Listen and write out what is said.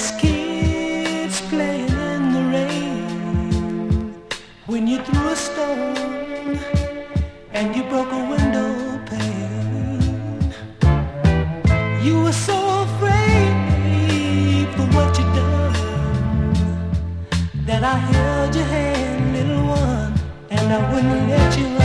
kids playing in the rain when you threw a stone and you broke a window pane. You were so afraid for what you done that I held your hand, little one, and I wouldn't let you